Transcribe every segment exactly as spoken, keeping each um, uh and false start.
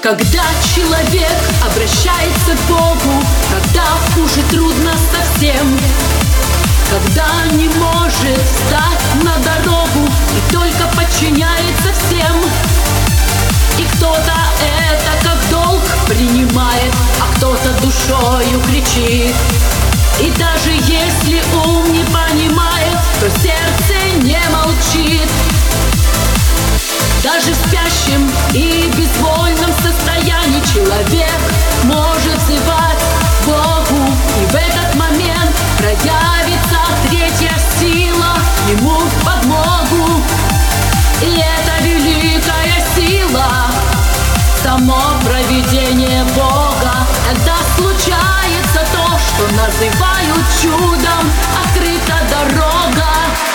Когда человек обращается к Богу, когда уже трудно совсем, когда не может встать на дорогу и только подчиняется всем. И кто-то это как долг принимает, а кто-то душою кричит. И даже если ум не понимает, то сердце не молчит. Даже в спящем и безвольном состоянии человек может взывать Богу, и в этот момент проявится третья сила ему в подмогу. И это великая сила, само провидение Бога. Когда случается то, что называют чудом, открыта дорога.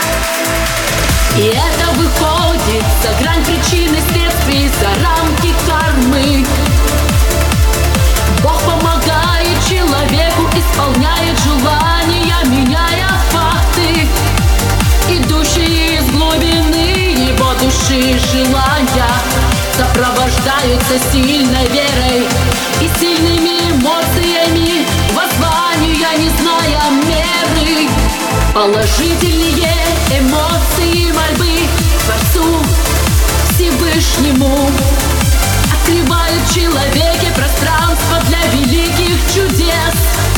И это выходит за грань причины следствий, за рамки кармы. Бог помогает человеку, исполняет желания, меняя факты, идущие из глубины его души желания, сопровождаются сильной верой и сильными эмоциями, воззвания, не зная меры. Положительные эмоции мольбы Творцу Всевышнему открывают в человеке пространство для великих чудес.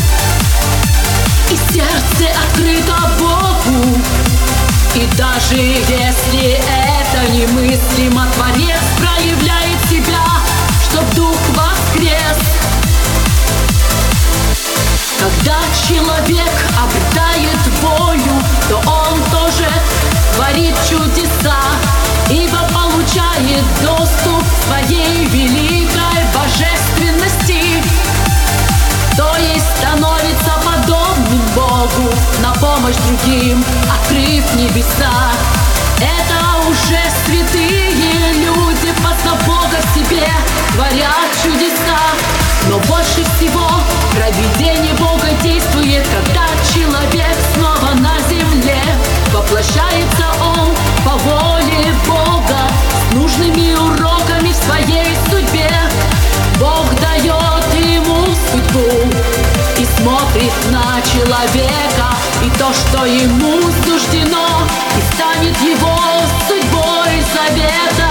И сердце открыто Богу. И даже если это немыслимо, Творец проявляет себя, чтоб дух воскрес. Когда человек обретает волю, то он тоже творит чудеса, ибо получает доступ к своей великой божественности, то есть становится подобным Богу, на помощь другим открыв небеса. Это уже святые люди, познав Бога в себе, творят чудеса. Но больше всего провидение Бога действует, когда человек снова на земле. Воплощается он по воле Бога с нужными уроками в своей судьбе. Бог дает ему судьбу и смотрит на человека, и то, что ему суждено, и станет его судьбой завета.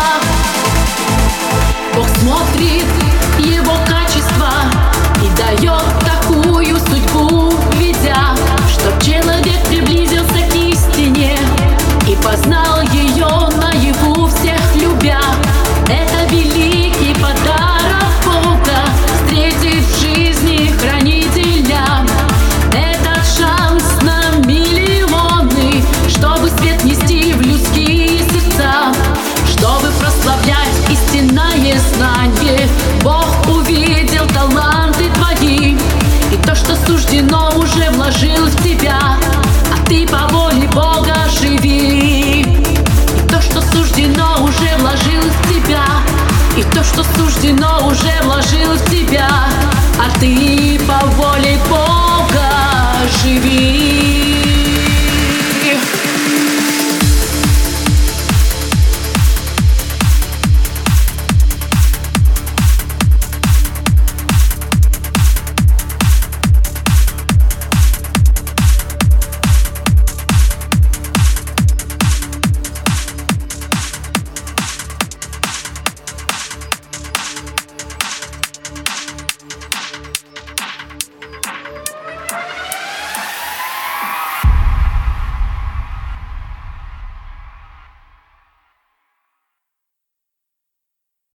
Бог смотрит его качества и дает такую судьбу, видя, чтоб человек приблизился к истине и познал ее наяву, всех любя. Это великий подарок Бога, встретить в жизни хранителя. Этот шанс на миллионы, чтобы свет нести в людские сердца, чтобы прославлять истинное знание. Бог увидел таланты твои, и то, что суждено, уже вложил в тебя, а ты по воле Бога живи. И то, что суждено, уже вложил в тебя, и то, что суждено, уже вложил в тебя, а ты по воле Бога живи.